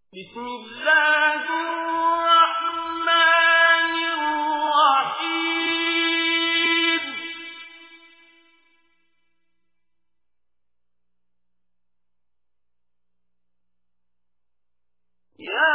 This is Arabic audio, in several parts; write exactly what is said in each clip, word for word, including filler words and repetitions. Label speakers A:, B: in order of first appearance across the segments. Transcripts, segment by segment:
A: بسم الله الرحمن الرحيم يا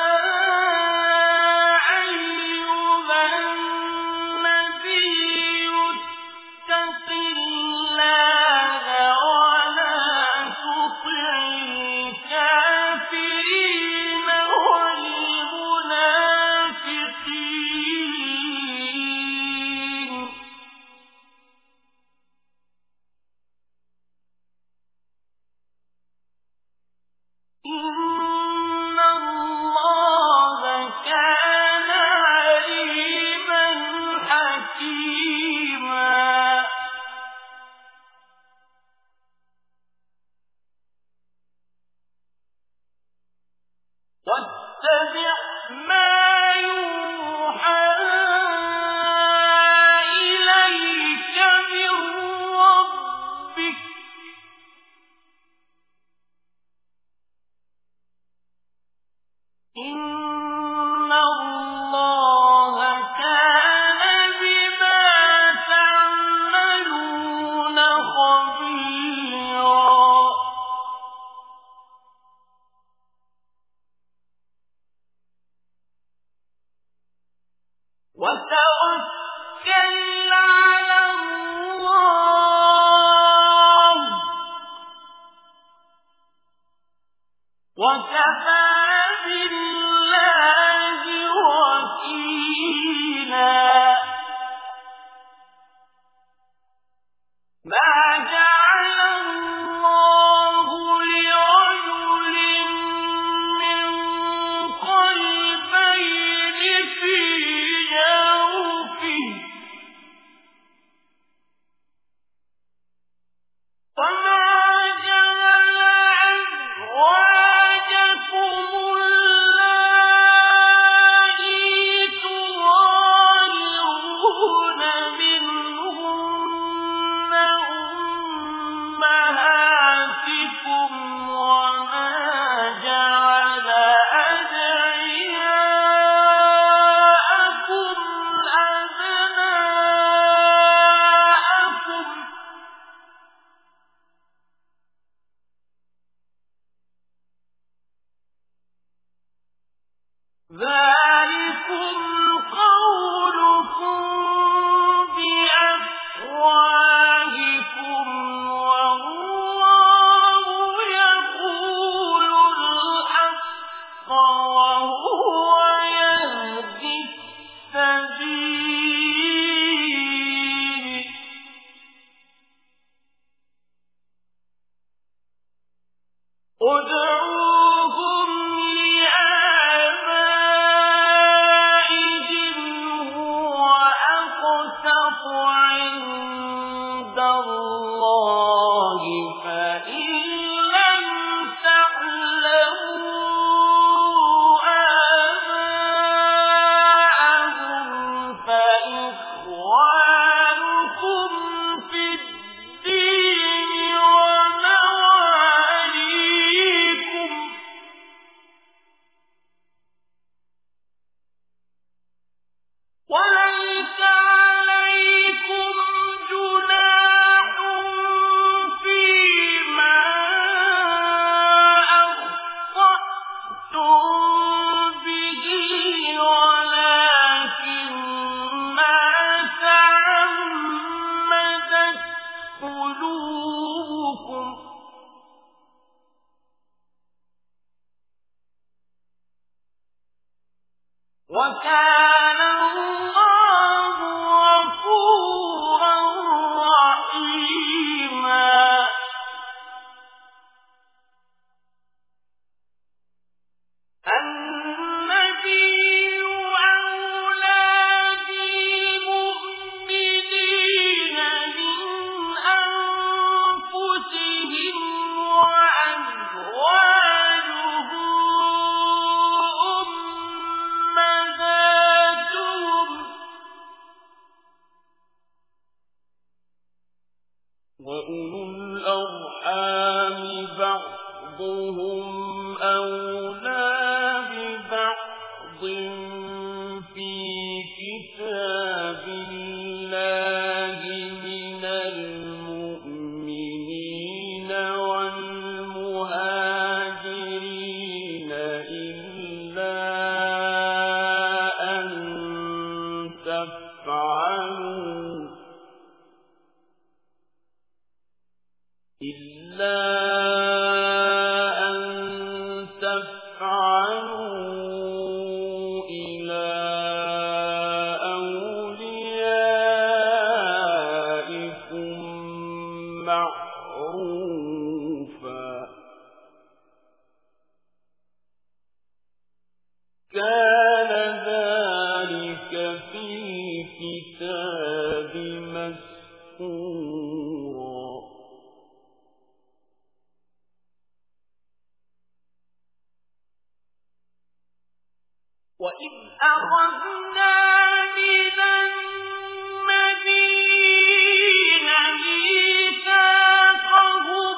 A: واتبع ما يوحى إليك من ربك إن الله كان بما تعملون خبيرا وتوكل على الله وكفى بالله وكيلا ما جعل الله لرجل من قلبين في جوفه وما جعل أزواجكم اللائي تظاهرون منهن أمهاتكم وما جعل أدعياءكم أبناءكم ذلكم قولكم بأفواهكم والله يقول الحق وهو يهدي السبيل ادعوهم لآبائهم هو أقسط عند الله فإن لم تعلموا آباءهم فإخوانكم في الدين ومواليكم وليس عليكم جناح فيما أخطأتم به ولكن ما تعمدت قلوبكم وكان الله غفورا رحيما النبي أولى بالمؤمنين من أنفسهم وأزواجه أمهاتهم تفعلوا إلى أوليائكم معروفا كان ذلك في الكتاب مسطورا وإذ أخذنا من النبيين ميثاقهم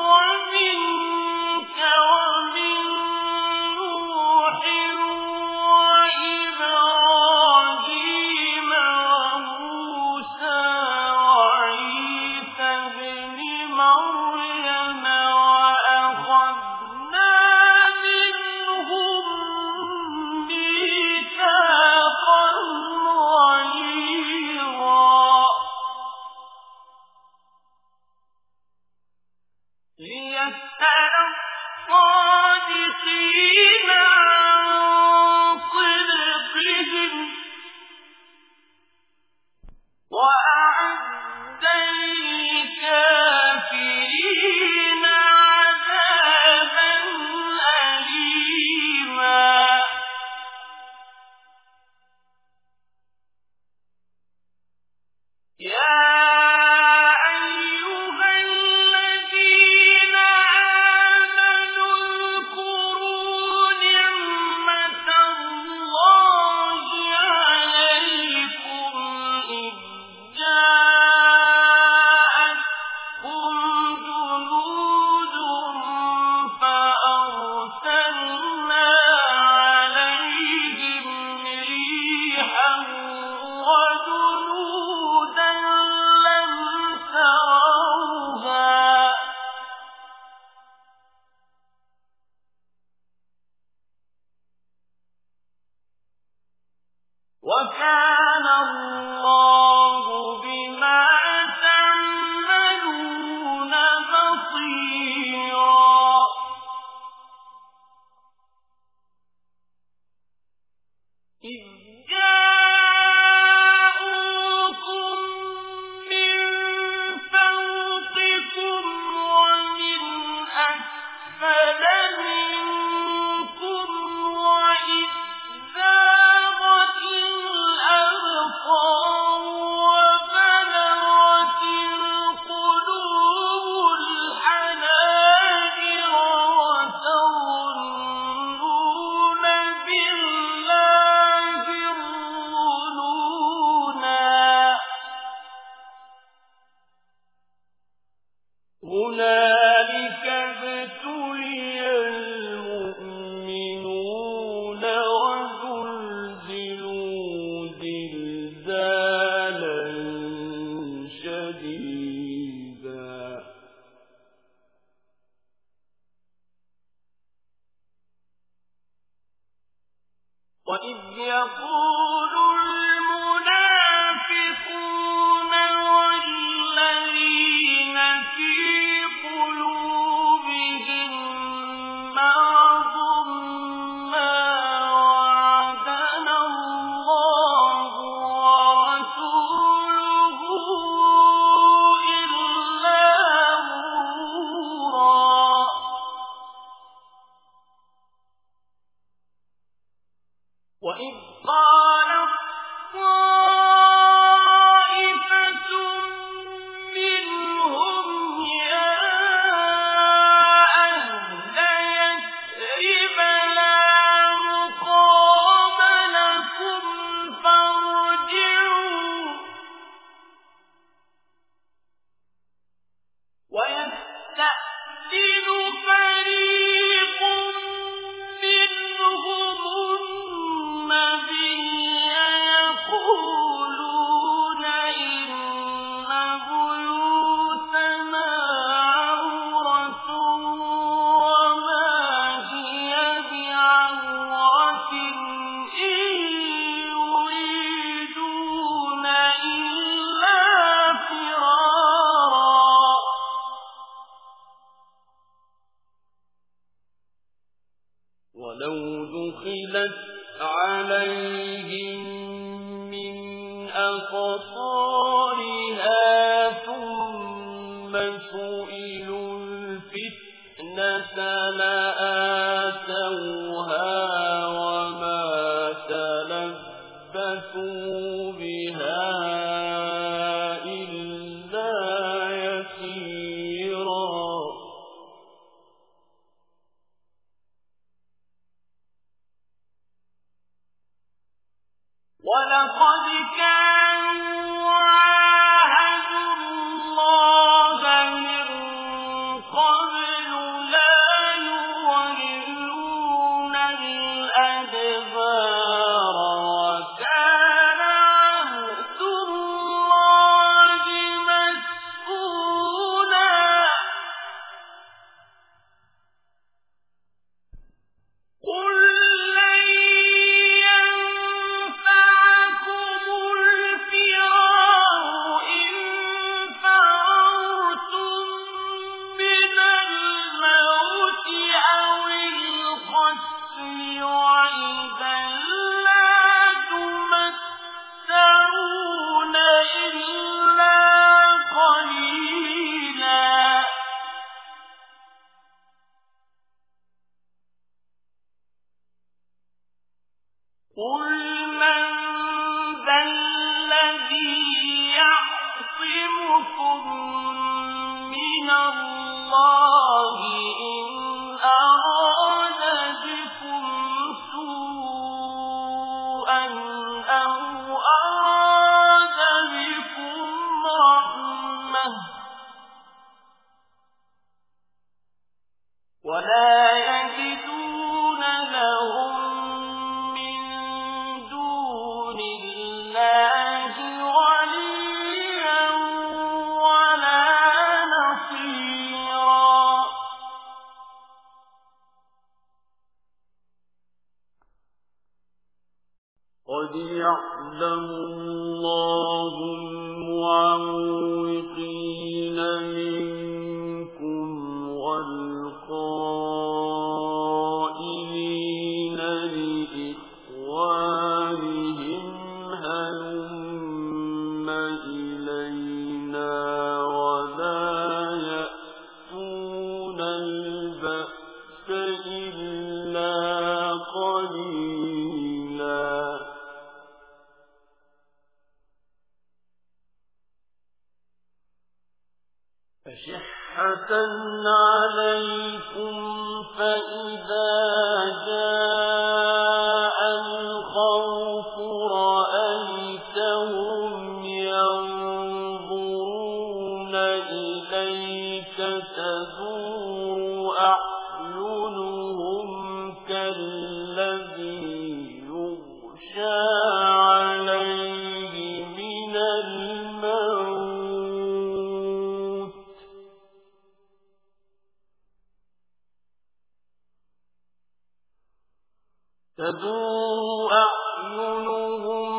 A: ومنك ومن نوح وإبراهيم وموسى وعيسى ابن مريم وأخذنا منهم ميثاقا غليظا ليسأل الصادقين عن صدقهم وأعد للكافرين عذابا أليما يا أيها الذين آمنوا اذكروا نعمة الله عليكم إذ جاءتكم جنود فأرسلنا عليهم ريحا وجنودا لم تروها وكان الله بما تعملون بصيرا إذ جاءوكم من فوقكم ومن أسفل منكم وإذ زاغت الأبصار وبلغت القلوب الحناجر وتظنون بالله الظنونا هنالك ابتلي المؤمنون وزلزلوا زلزالا شديدا وإذ يقول المنافقون والذين في قلوبهم مرض ما وعدنا الله ورسوله إلا غرورا وإذ قالت طائفة منهم يا أهل يثرب لا مقام لكم فارجعوا ويستأذن فريق منهم النبي يقول ولو دخلت عليهم من أقطارها ثم سئلوا الفتنة لآتوها وما تلبثوا بها إلا يسيرا ولقد كانوا عاهدوا الله من قبل لا يولون الأدبار وكان عهد الله مسؤولا قل لن ينفعكم الفرار إن فررتم من الموت أو القتل وإذا لا تمتعون إلا قليلا قل من ذا الذي يعصمكم من الله إن أراد بكم سوءا أو أراد بكم رحمة ولا يجدون لهم من دون الله وليا ولا نصيرا قد يعلم الله المعوقين منكم والقائلين لإخوانهم هلم إلينا ولا يأتون البأس إلا قليلا أشحة عليكم فإذا جاء الخوف رأيتهم ينظرون إليك تدور أعينهم كالذي يغشى عليه من الموت تدور أعينهم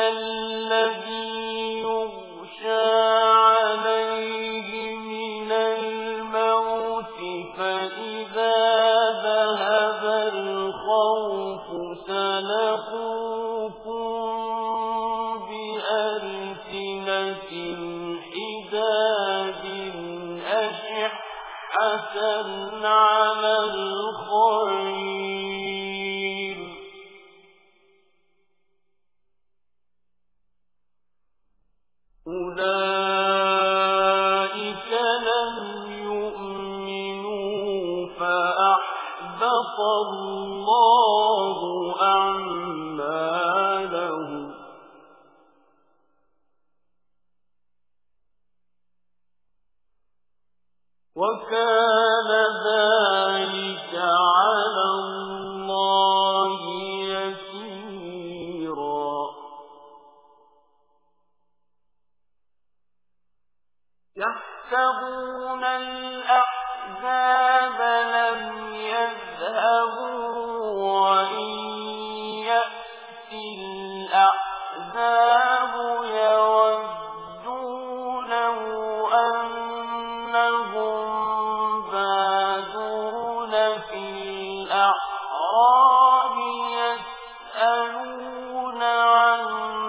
A: كالذي يغشى عليه من الموت فإذا ذهب الخوف سلقوكم بألسنة حداد أشحة على الخير أولئك لم يؤمنوا فأحبط الله أعمالهم وكان ذلك على الله يسيرا يحسبون الأحزاب لم يذهبوا وإن يأتي الأحزاب يودوا لو أنهم بادون في الأحزاب الأعراب يسألون عن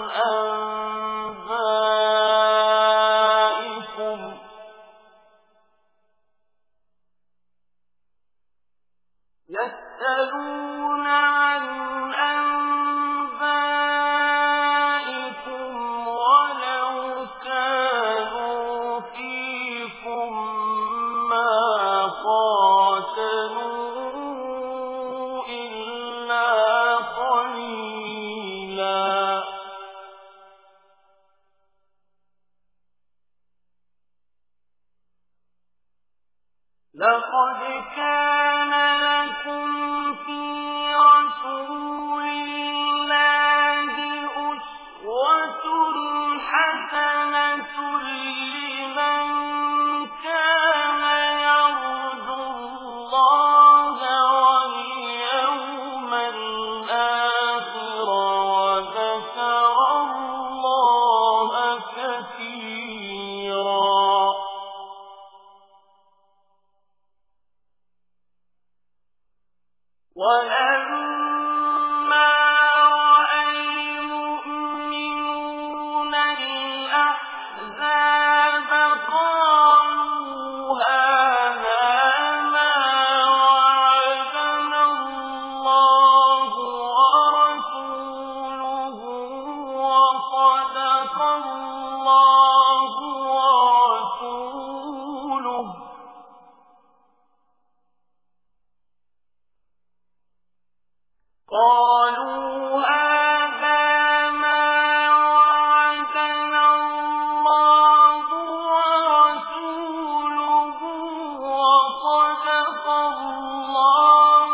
A: أنبائكم يسألون عن أنبائكم ولو كانوا فيكم ما قاتلوا إلا قليلا لقد كان لكم في رسول الله أسوة حسنة لمن كان يرجو الله واليوم الآخر وذكر الله كثيرا ولما رأى المؤمنون الأحزاب قالوا هذا ما وعدنا الله ورسوله وصدق الله ورسوله قالوا هذا ما وعدنا الله ورسوله وصدق الله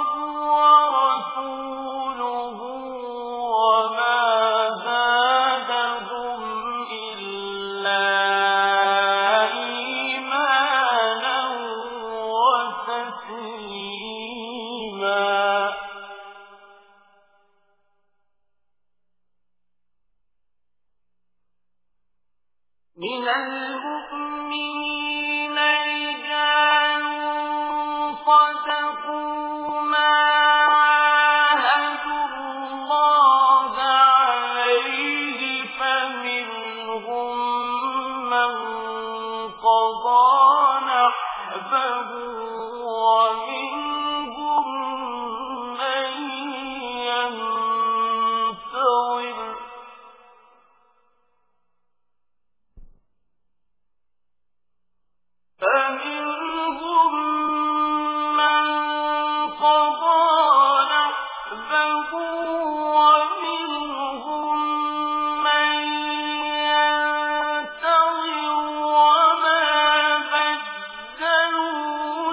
A: ورسوله وما زادهم إلا إيمانا وتسليما من المؤمنين رجال صدقوا ما عاهدوا الله عليه فمنهم من قضى نحبه ومنهم من ينتظر فمنهم من قضى نحبه ومنهم من ينتظر وما بدلوا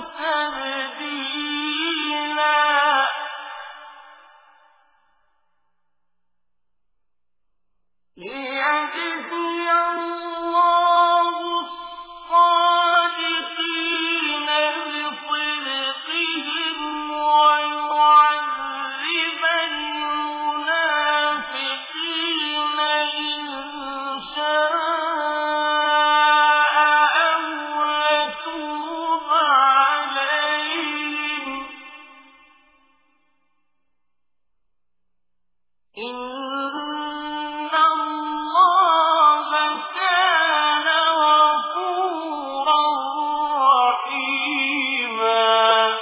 A: تبديلا ليجزي الله الصادقين بصدقهم ويعذب المنافقين إن شاء أو يتوب عليهم إن الله كان غفورا رحيما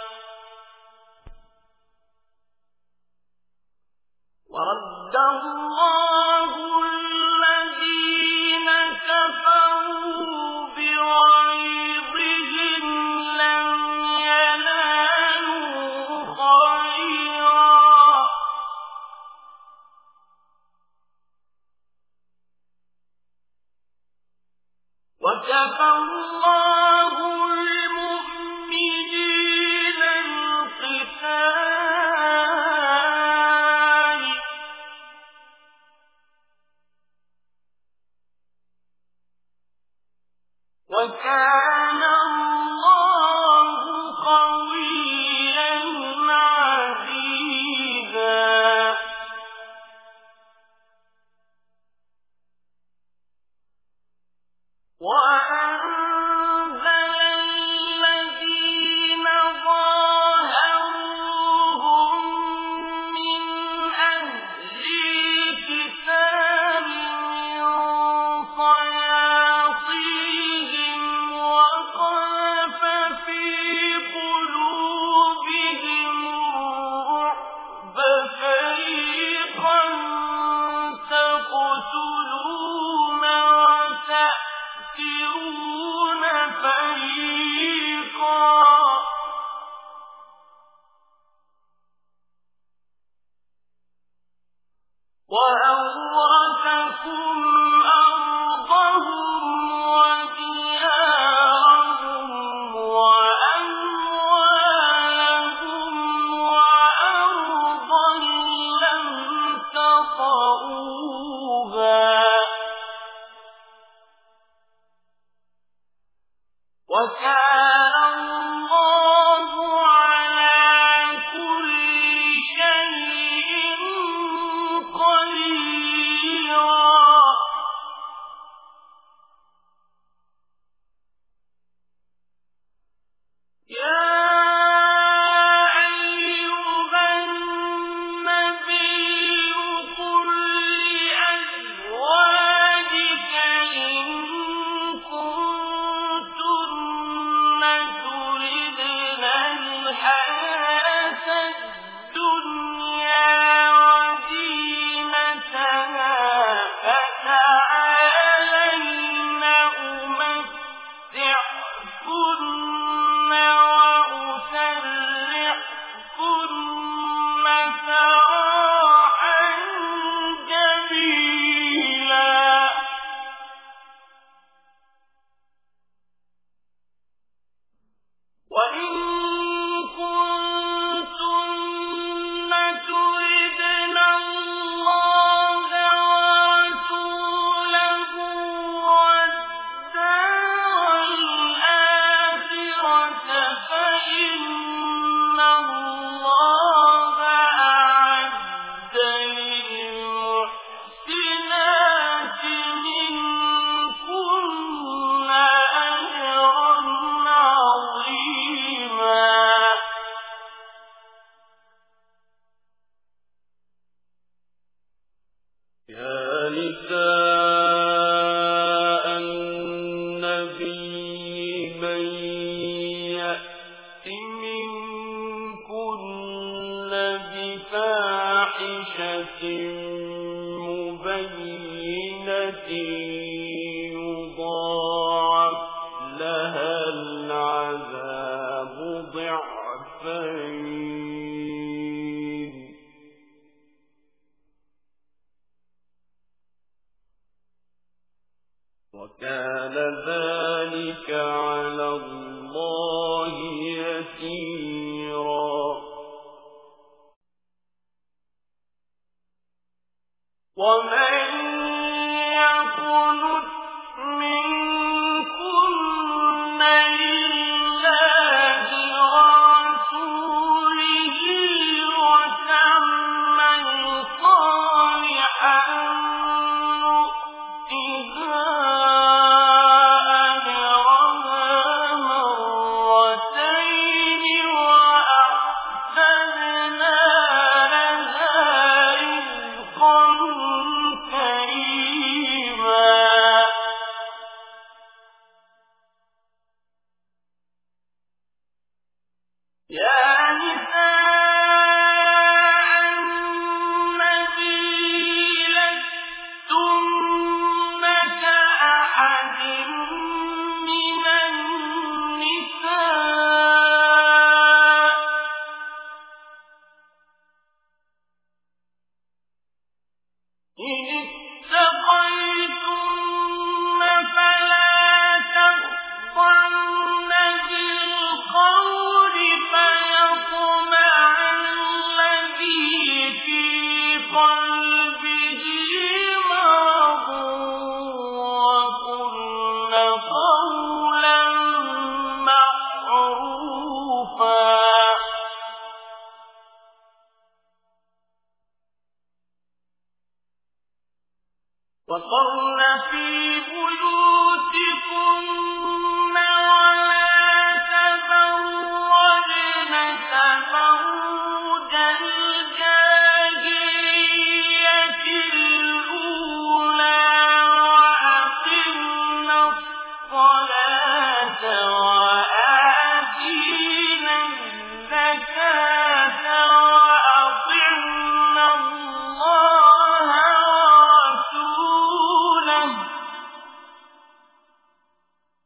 A: ورد الله الذين كفروا بغيظهم لم ينالوا خيرا وكفى الله المؤمنين القتال وأورثكم أرضهم وديارهم وأموالهم وأرضا لم تطئوها وكان الله على كل شيء قديرا. يا أيها النبي قل لأزواجك إن كنتن تردن الحياة الدنيا وزينتها فتعالين أمتعكن وأسرحكن سراحا جميلا. وإن كنتن تردن الله ورسوله والدار الآخرة فإن الله أعد للمحسنات منكن أجرا عظيما. يا نساء النبي من يأت منكن بفاحشة مبينة يضاعف لها العذاب ضعفين وكان ذلك على الله يسيرا. ومن يقنت منكن لله ورسوله وتعمل صالحا نؤتها أجرها مرتين وأعتدنا لها رزقا كريما. يا نساء النبي لستن كأحد من النساء إن اتقيتن فلا تخضعن بالقول فيطمع الذي في قلبه مرض وقلن قولا معروفا. وقرن في بيوتكن ولا تبرجن تبرج الجاهلية الأولى وأقمن الصلاة وآتينا الزكاة وأطعن الله ورسوله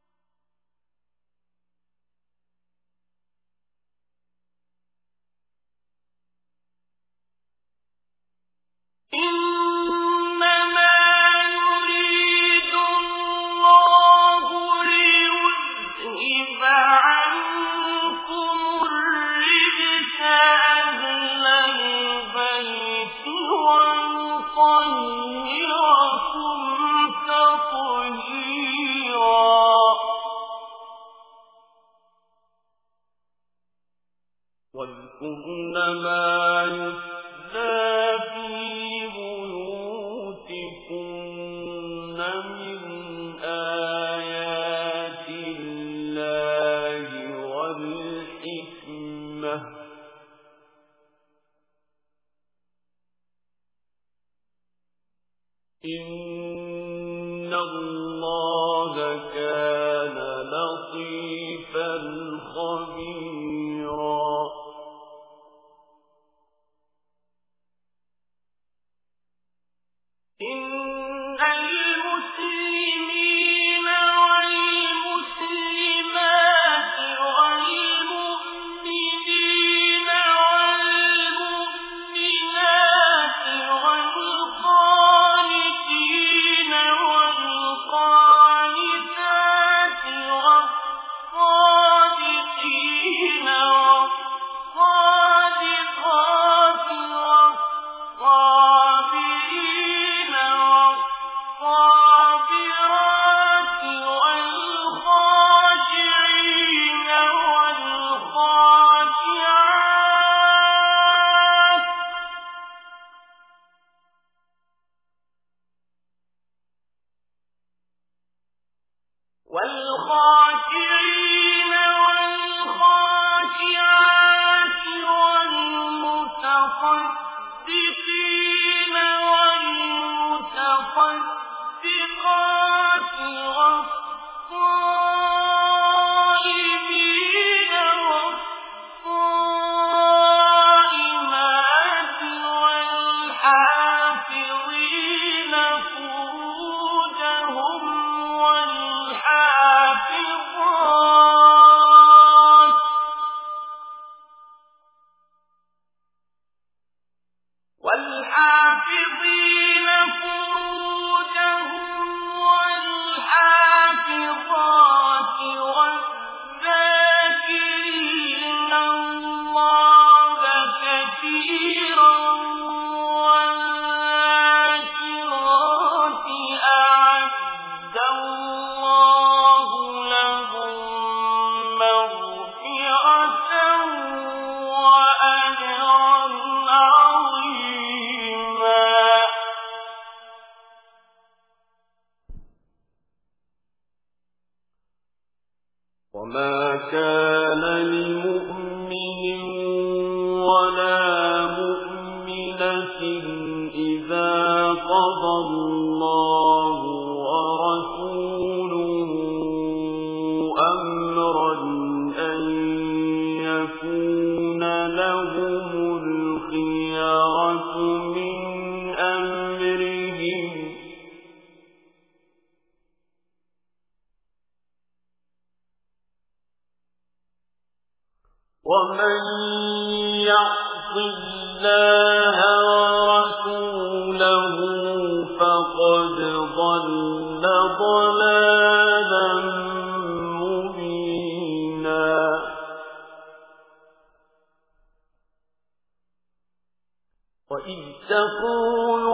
B: إن الله كان لطيفا خبيرا
A: إن المسلمين والمسلمات والمؤمنين والمؤمنات والقانتين والقانتات والصادقين والصادقات والصابرين والصابرات والخاشعين والخاشعات والخاشعين والخاشعات والمتصدقين والمتصدقات والصائمين والصائمات والحافظين فروجهم والحافظات والحافظين فروجهم والحافظات والذاكرين الله كثيرا والذاكرات أعد الله لهم مغفرة وأجرا عظيما
B: وما كان لمؤمن ولا مؤمنة إذا قضى الله ورسوله أمرا أن يكون لهم الخيرة من أمرهم ومن يعص الله ورسوله فقد ضل ضلالا مبينا وإذ تقول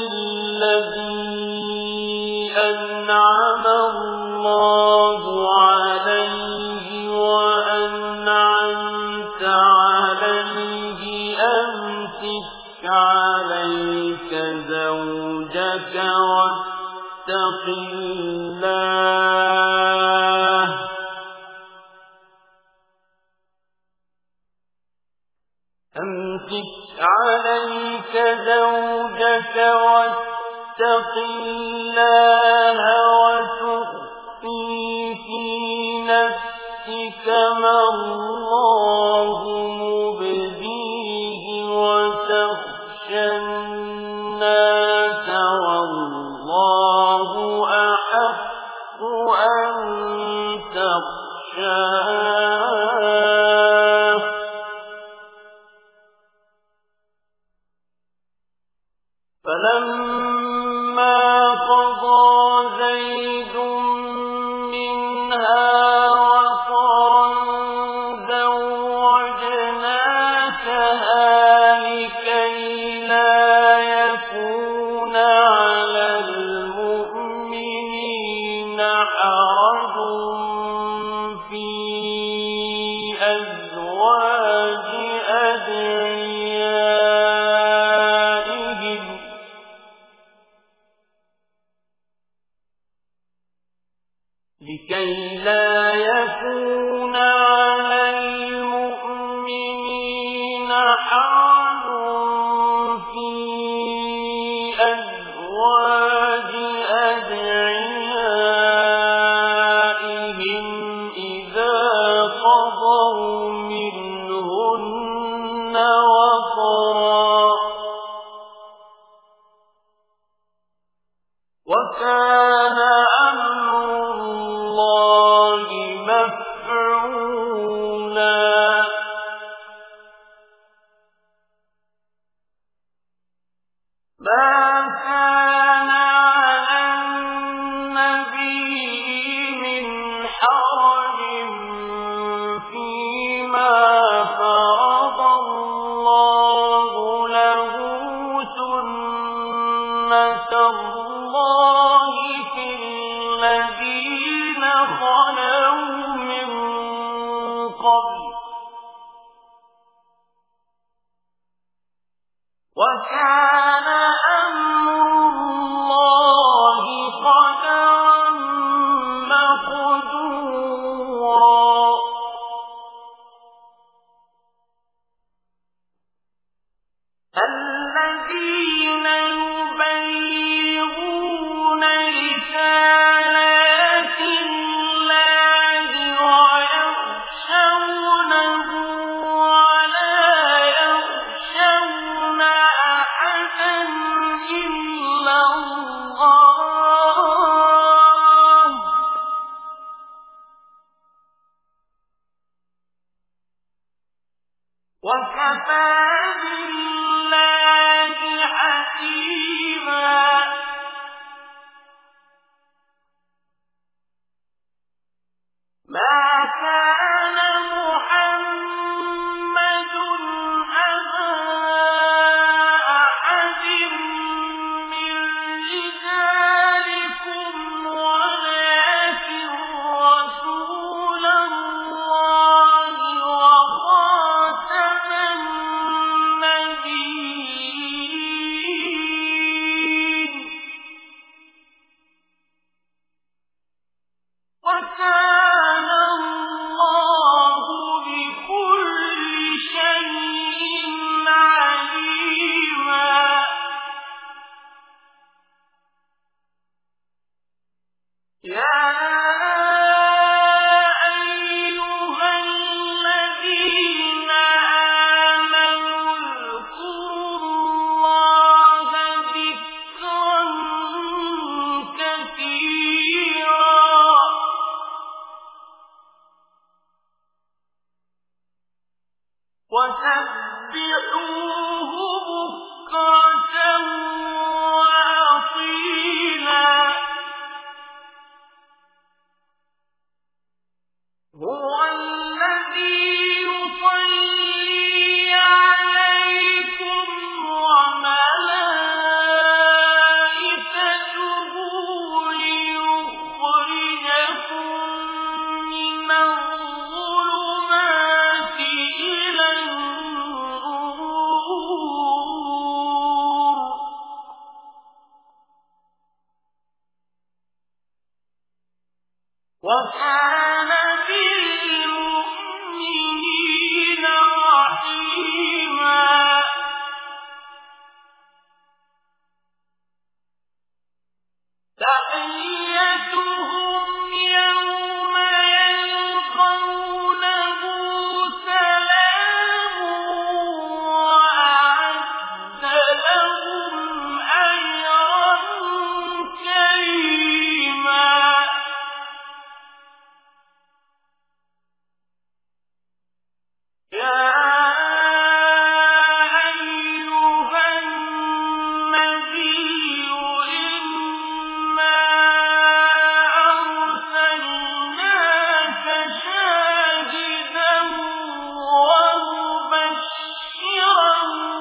B: للذي أنعم الله عليه وأنعمت عليه أمسك عليك زوجك واتق الله أمسك عليك زوجك واتق الله وتخفي في نفسك ما الله مبديه وتخشى الناس والله أحق أن تخشاه فلما قضى زيد منها وطرا زوجناكها لكي لا يكون على المؤمنين حرج في أزواج أدعيائهم لكي لا يكون على المؤمنين حرج في أزواج وَكَانَ أَمْرُ اللَّهِ مَفْعُولًا. مَا كَانَ عَلَى النَّبِيِّ مِنْ حَرَجٍ فِيمَا فَرَضَ اللَّهُ لَهُ ۖ سُنَّةَ اللَّهِ فِي الَّذِينَ خَلَوْا مِن قَبْلُ ۚ وَكَانَ أَمْرُ اللَّهِ قَدَرًا مَّقْدُورًا. الَّذِينَ يُبَلِّغُونَ رِسَالَاتِ اللَّهِ وَيَخْشَوْنَهُ وَلَا يَخْشَوْنَ أَحَدًا إِلَّا اللَّهَ ۗ وَكَفَىٰ بِاللَّهِ حَسِيبًا. مَا كَانَ مُحَمَّدٌ أَبَا أَحَدٍ مِّن رِّجَالِكُمْ وَلَٰكِن رَّسُولَ اللَّهِ وَخَاتَمَ النَّبِيِّينَ ۗ وَكَانَ اللَّهُ بِكُلِّ شَيْءٍ عَلِيمًا. يَا أَيُّهَا الَّذِينَ آمَنُوا اذْكُرُوا اللَّهَ ذِكْرًا كَثِيرًا وَسَبِّحُوهُ بُكْرَةً وَأَصِيلًا. هُوَ الَّذِي يُصَلِّي عَلَيْكُمْ وَمَلَائِكَتُهُ لِيُخْرِجَكُم مِّنَ الظُّلُمَاتِ إِلَى النُّورِ ۚ وَكَانَ بِالْمُؤْمِنِينَ رَحِيمًا. تَحِيَّتُهُمْ يَوْمَ يَلْقَوْنَهُ سَلَامٌ وَأَعَدَّ لَهُمْ أَجْرًا كَرِيمًا. يَا أَيُّهَا النَّبِيُّ إِنَّا أَرْسَلْنَاكَ شَاهِدًا وَمُبَشِّرًا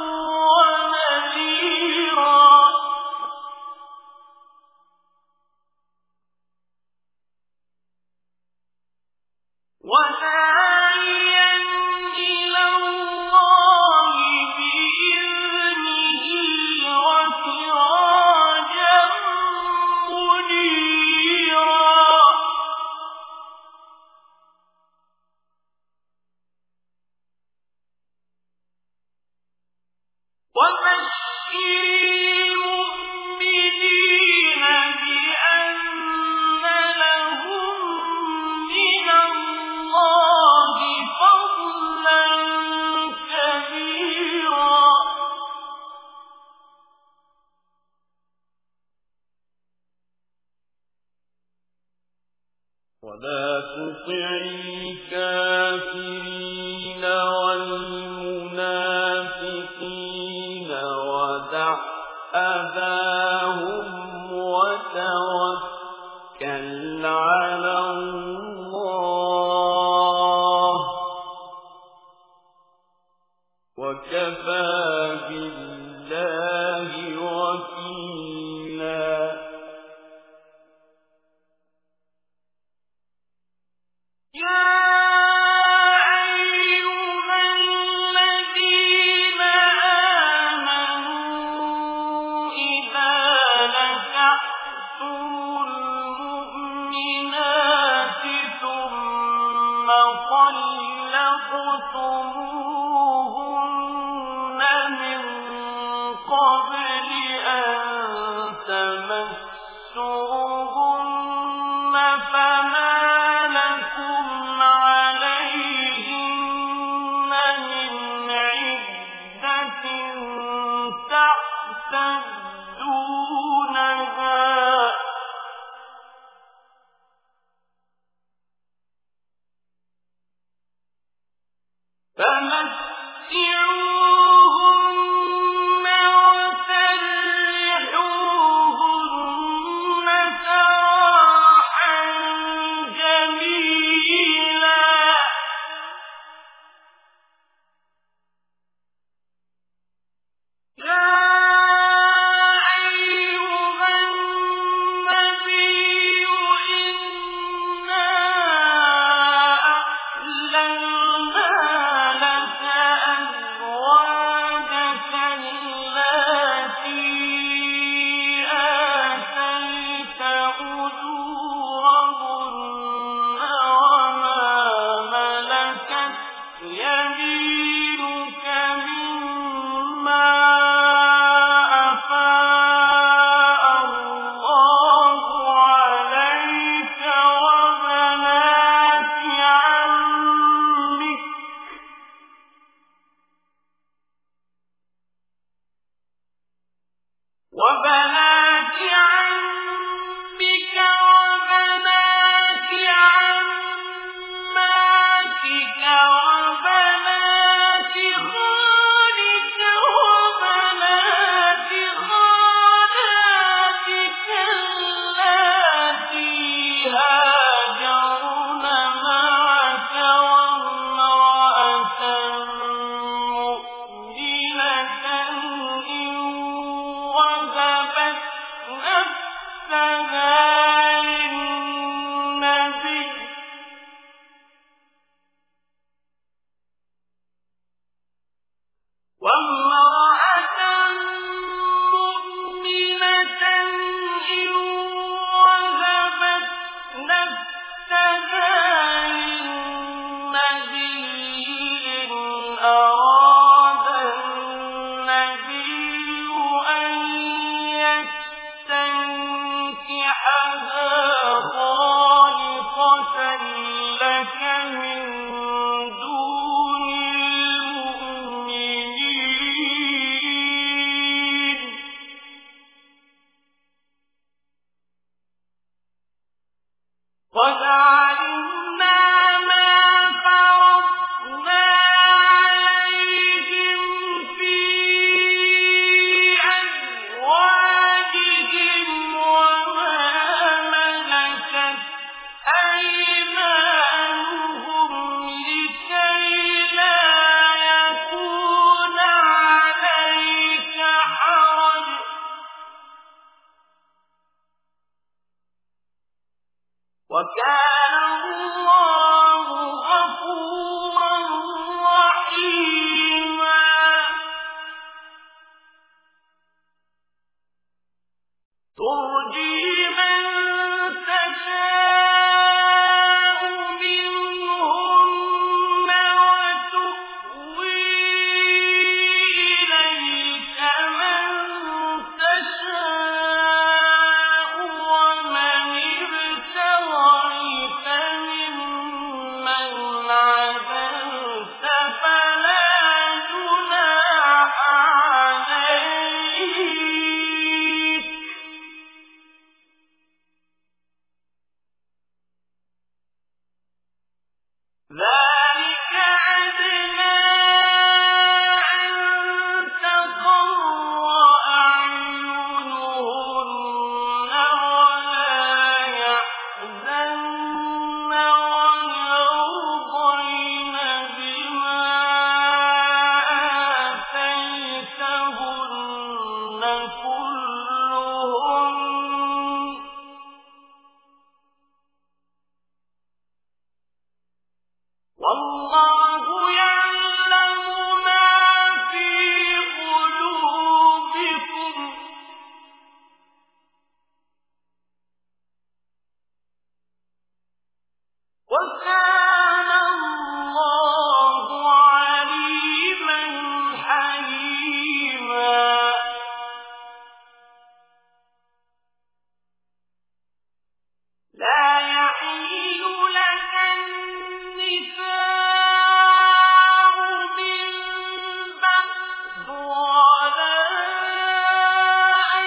B: وَنَذِيرًا وَدَاعِيًا إِلَى اللَّهِ بِإِذْنِهِ وَسِرَاجًا مُّنِيرًا. وَبَشِّرِ الْمُؤْمِنِينَ بِأَنَّ لَهُم مِّنَ اللَّهِ فَضْلًا كَبِيرًا.
A: ولا تطع الكافرين والمنافقين ودع أذاهم وتوكل على الله وكفى بالله وكيلا.
B: كلهن والله يعلم ما في قلوبكم وكان الله عليما حليما لا يحل لك النساء من بعد ولا أن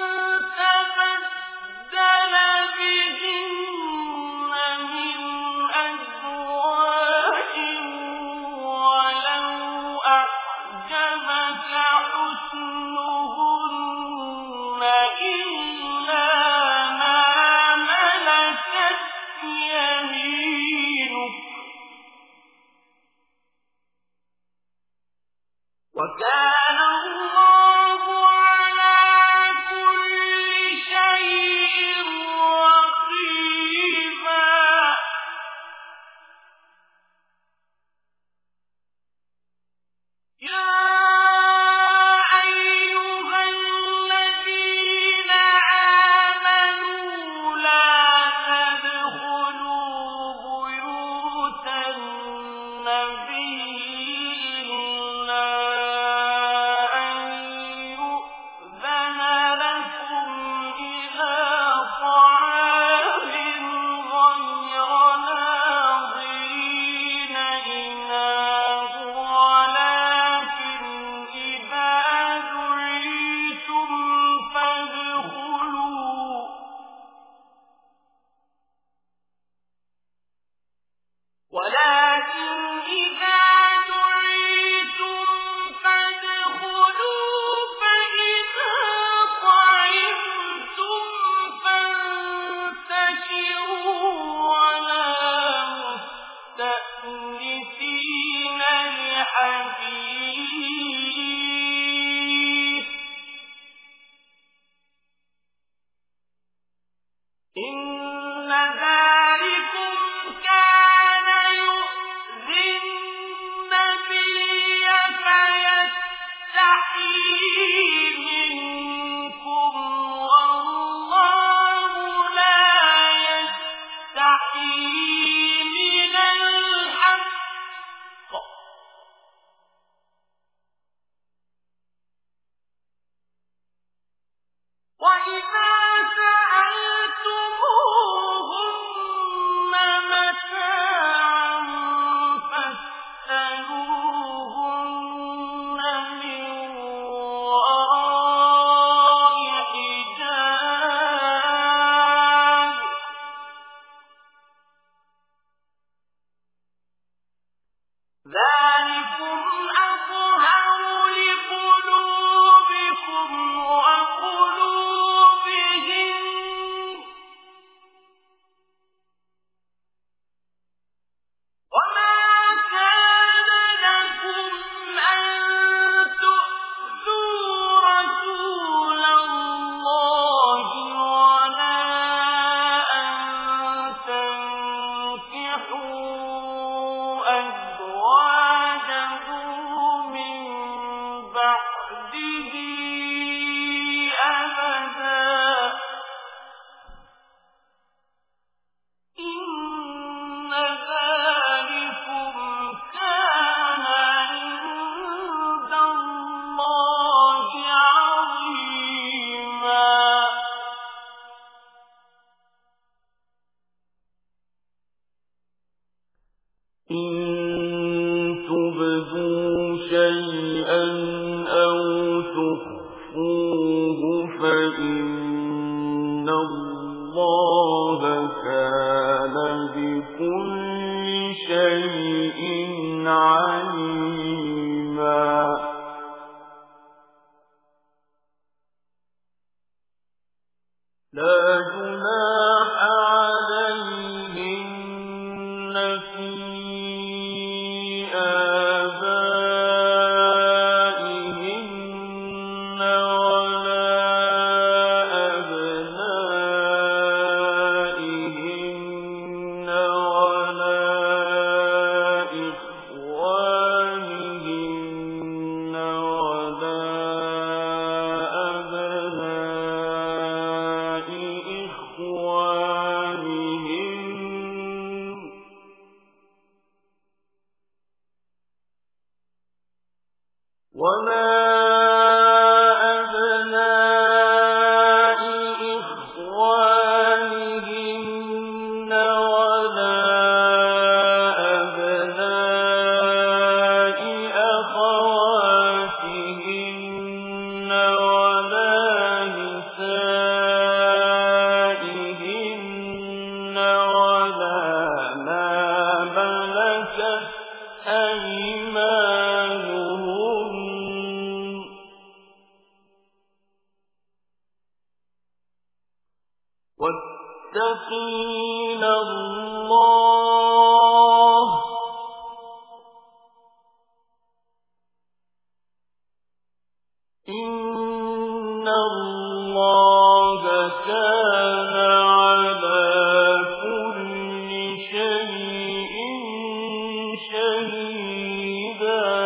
B: تبدل بهن من أزواج ولو أعجبك حسنهن إلا ما ملكت يمينك وكان الله على كل شيء رقيبا يا أيها الذين آمنوا لا تدخلوا بيوت النبي إلا أن يؤذن لكم إلى طعام غير ناظرين إناه ولكن إذا دعيتم فادخلوا ولكن إذا دعيتم فادخلوا فإذا طعمتم فانتشروا ولا مستأنسين لحديث إن ذلكم كان يؤذي النبي فيستحيي منكم والله لا يستحيي من الحق وإذا سألتموهن متاعا فاسألوهن من وراء حجاب ذلكم أطهر لقلوبكم وقلوبهم وما كان لكم أن تؤذوا رسول الله ولا أن تنكحوا أزواجه من بعده أبدا إن ذلكم كان عند الله عظيما إن تبدوا شيئا أو تخفوه فإن الله كان بكل شيء عليما لا جناح عليهن في آبائهن ولا واتقين الله إن الله كان على كل شيء شهيدا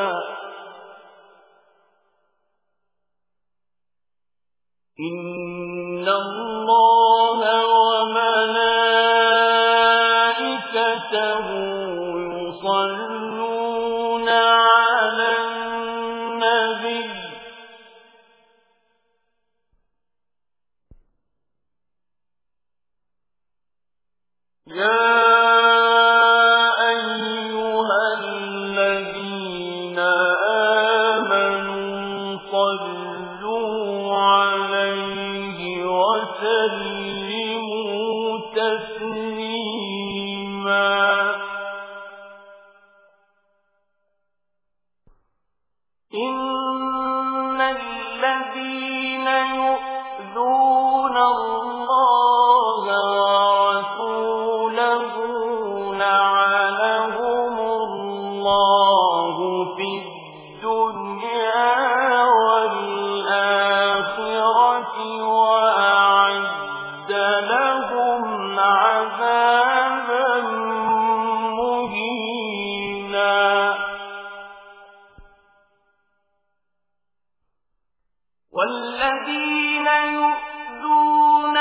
B: إن الله وملائكته يصلون على النبي يا أيها الذين آمنوا صلوا عليه وسلموا تسليما إن الذين يؤذون الله ورسوله لعنهم الله في الدنيا والآخرة وأعد لهم عذابا مهينا والذين يؤذون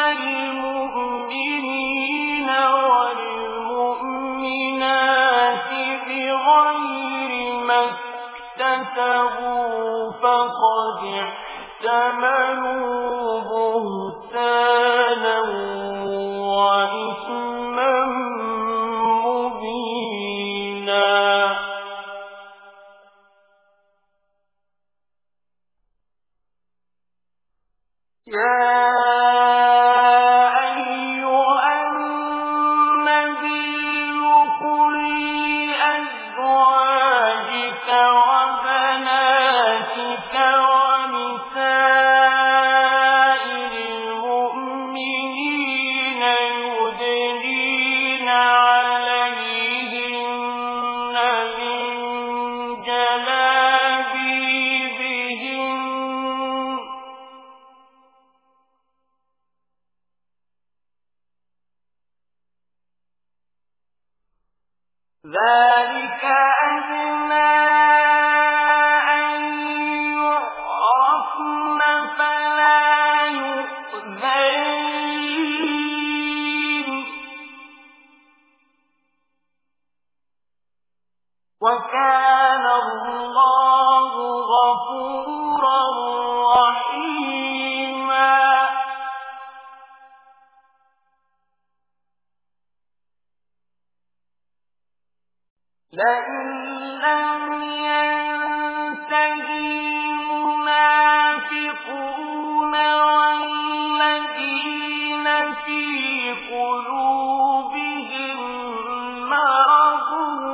B: المؤمنين والمؤمنات بغير ما اكتسبوا فقد احتملوا بهتانا وإثما مبينا يا أيها النبي قل لأزواجك وبناتك ونساء المؤمنين يدنين عليهن من جلابيبهن ذلك أدنى أن يعرفن فلا يؤذين وكان الله غفورا رحيما لئن لم ينته المنافقون والذين في قلوبهم مرض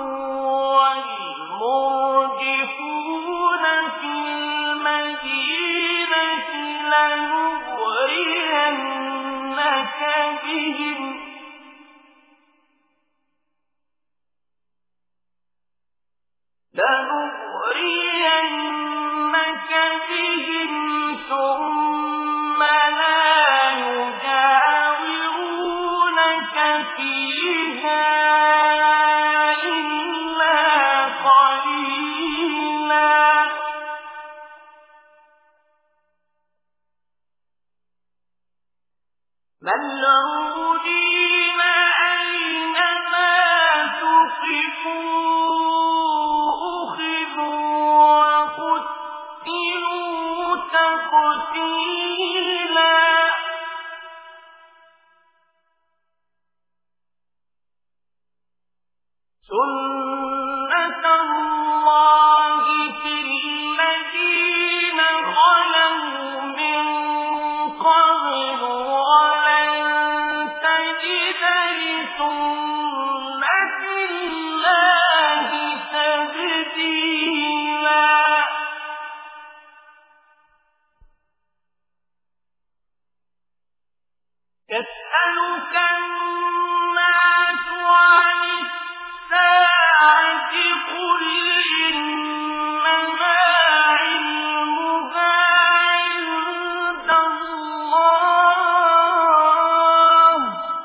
B: والمرجفون في المدينة لنغرينك بهم لنغرينك بهم ثم لا يجاورونك فيها إلا قليلا ملعونين أينما ثقفوا وقتلوا تقتيلا سنة الله في الذين خلوا يسألك الناس عن الساعة قل إنما علمها عند الله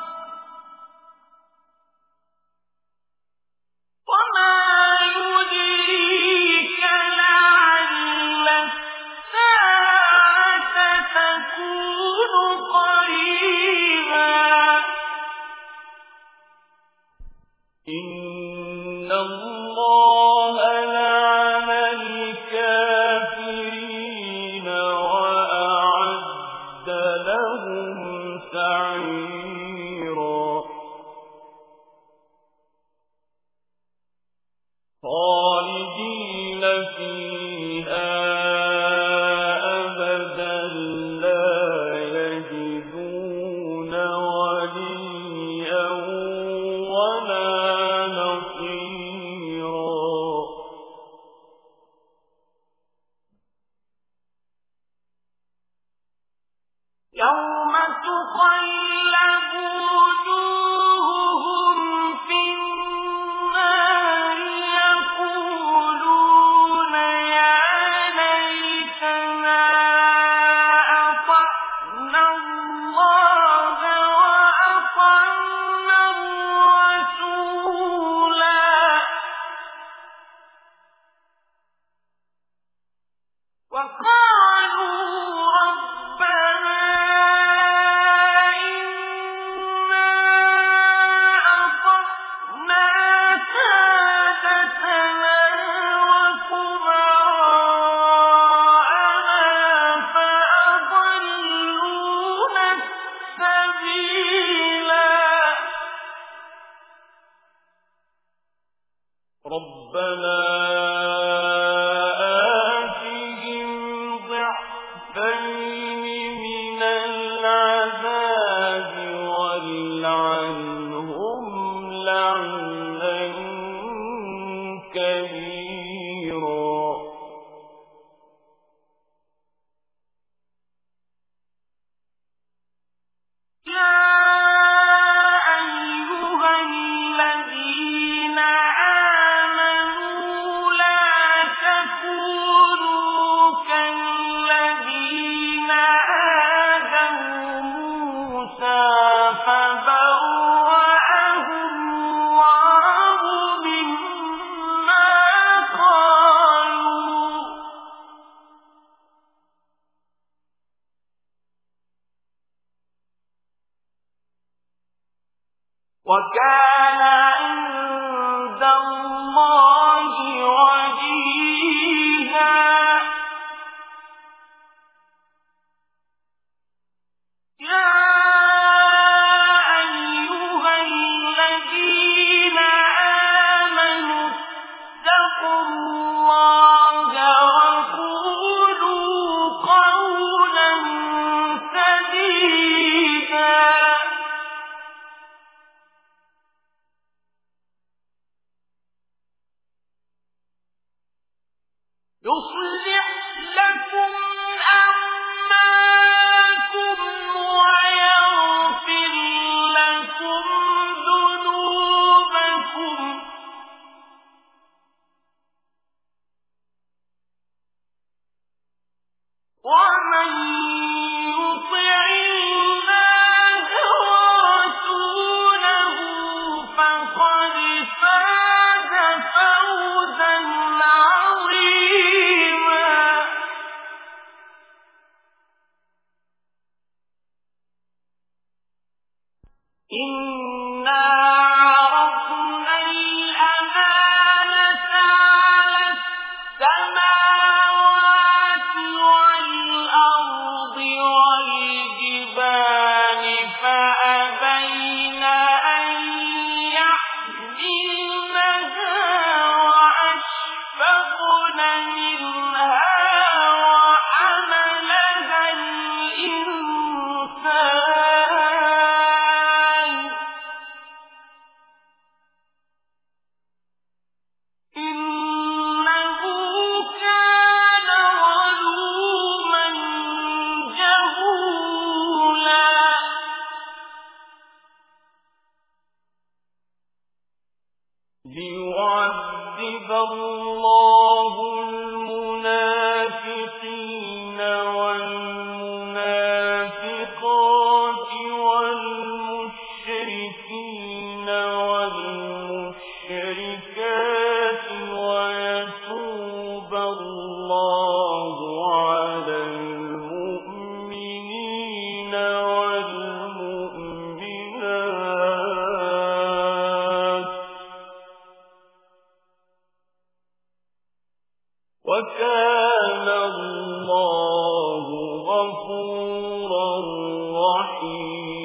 B: وما يدريك لعل الساعة تكون قريبا
A: إن الله لعن الكافرين وأعد لهم سعيرا خالدين فيها أبدا لا يجدون وليا ولا نصيرا
B: يوم تقلب وجوههم في النار يقولون يا ليتنا أطعنا الله وأطعنا الرسولا وقالوا ربنا إنا أطعنا سادتنا وكبراءنا فأضلونا السبيلا
A: ربنا آتهم ضعفين من العذاب والعنهم لعنا كبيرا
B: يا أيها الذين آمنوا لا تكونوا كالذين آذوا موسى فبرأه الله مما قالوا وكان عند الله وجيها يا أيها الذين آمنوا اتقوا الله وقولوا قولا سديدا يصلح لكم أعمالكم ويغفر لكم ذنوبكم ومن يطع الله ورسوله فقد فاز فوزا عظيما إنا عرضنا الأمانة على السماوات والأرض والجبال فأبين أن يحملنها وأشفقن منها وحملها الإنسان
A: ليعذب الله المنافقين والمنافقات والمشركين والمشركات ويتوب الله على المؤمنين والمؤمنات وكان الله غفورا رحيما.